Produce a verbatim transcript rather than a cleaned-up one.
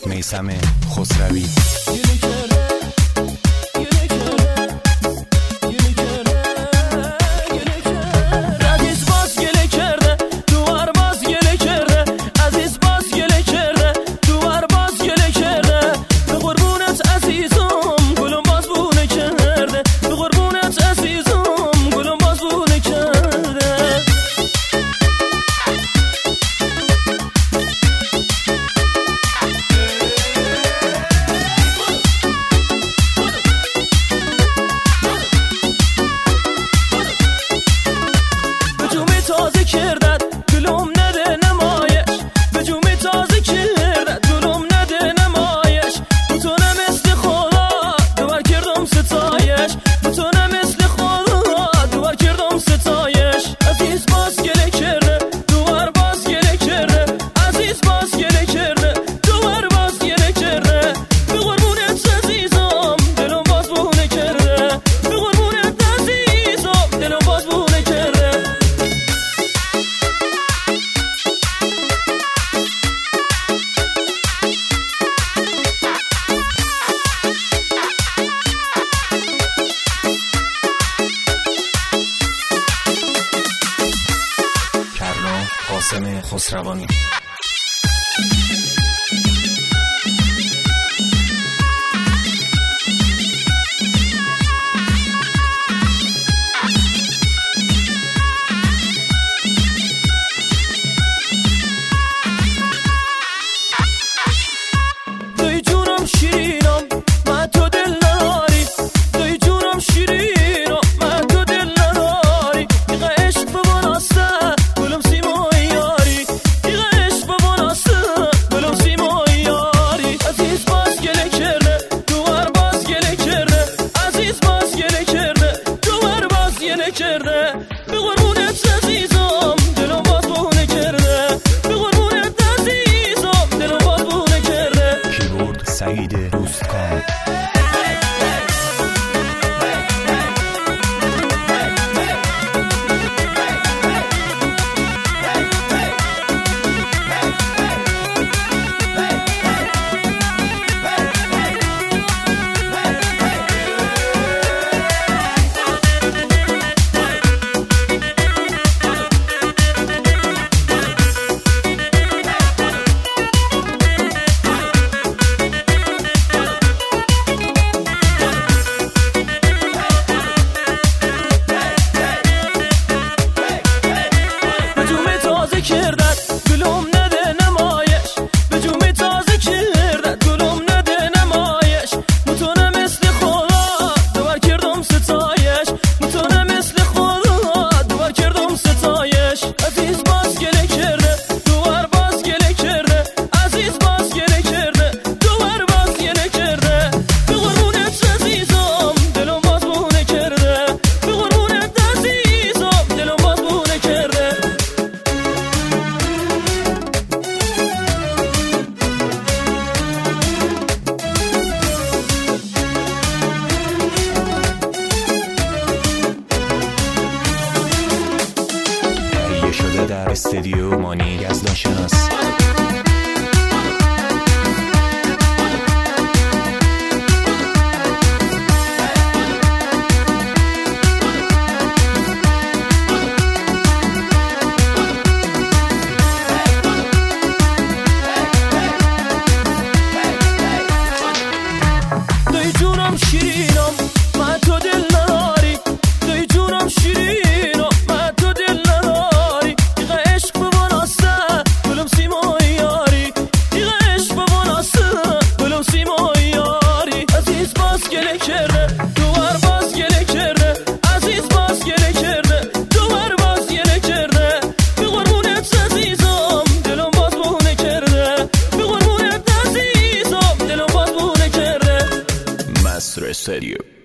میثم خسروی. قاسم خسروانی. دوی جونم شیرینم من تو دل نداری، دوی جونم شیرینم من تو دل نداری. دیگه عشق ببانسته گلم سیمای یاری، دیگه عشق ببانسته گلم سیمای یاری. عزیز باز گله کرده دوبار باز گله کرده، عزیز باز گله کرده دوبار باز گله کرده. به قربونت عزیزم دلم باز بونه کرده، به قربونت عزیزم دلم باز بونه کرده. کیبورد سعید دوستکام. کردن گلوم نده نمایش، به جومی تازه کردن گلوم نده نمایش. متونه مثل خدا دوبار کردم ستایش، متونه مثل خدا دوبار کردم ستایش. عزیز باز گله کرده دوبار باز گله کرده، عزیز باز گله کرده دوبار باز گله کرده. به قربونت عزیزم دلم باز بونه کرده، به قربونت عزیزم دلم باز بونه کرده. شده در استودیو مانی یزدان شناس. دوی جونم شیرینم من تو دل نداری، دوی جونم شیرینم من تو دل نداری. دیگه عشق ببانسته گلم سیمای یاری، دیگه عشق ببانسته گلم سیمای یاری. عزیز باز گله کرده دوبار باز گله کرده، عزیز باز گله کرده دوبار باز گله کرده. به قربونت عزیزم دلم باز بونه کرده، به قربونت عزیزم دلم باز بونه کرده. مستر استودیو.